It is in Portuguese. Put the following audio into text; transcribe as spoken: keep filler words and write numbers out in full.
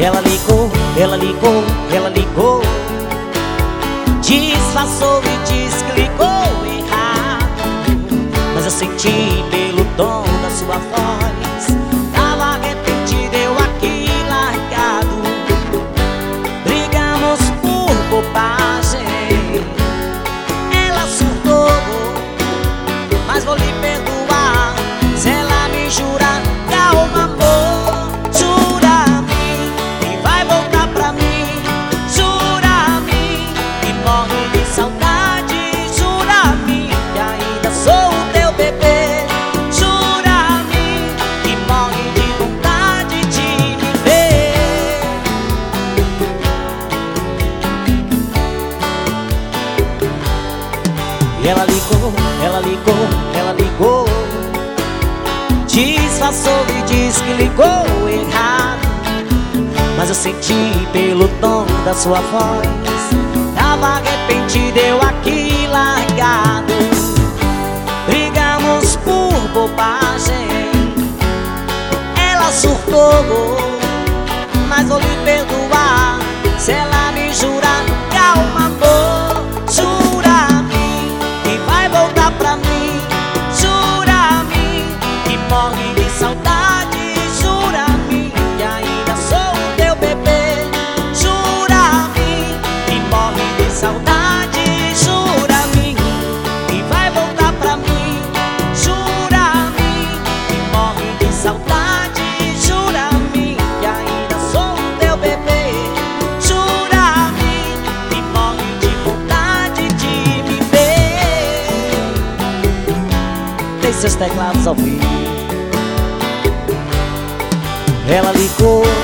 Ela ligou, ela ligou, ela ligou, disfarçou e disse que ligou errado. Mas eu senti pelo tom da sua voz, tava arrependido, eu aqui largado. Brigamos por bobagem, ela surtou, mas vou lhe perdoar se ela me jurar. Calma, amor, jura-me que vai voltar pra mim. Jura-me que morre de saudade. Jura-me que ainda sou o teu bebê. Jura-me que morre de vontade de me ver. E ela ligou, ela ligou, ela ligou, disfarçou e disse que ligou errado. Mas eu senti pelo tom da sua voz, tava arrependido, eu aqui largado. Brigamos por bobagem, ela surtou, mas vou lhe perdoar se ela me jurar. Calma, amor, jura-me que vai voltar pra mim. Jura-me que morre de saudade. Jura-me que ainda sou o teu bebê. Jura-me que morre de saudade. Jura-me que vai voltar pra mim. Jura-me que morre de saudade. Jura-me que ainda sou o teu bebê. Jura-me que morre de vontade de me ver. Deixe seus teclados ao vivo. Ela ligou,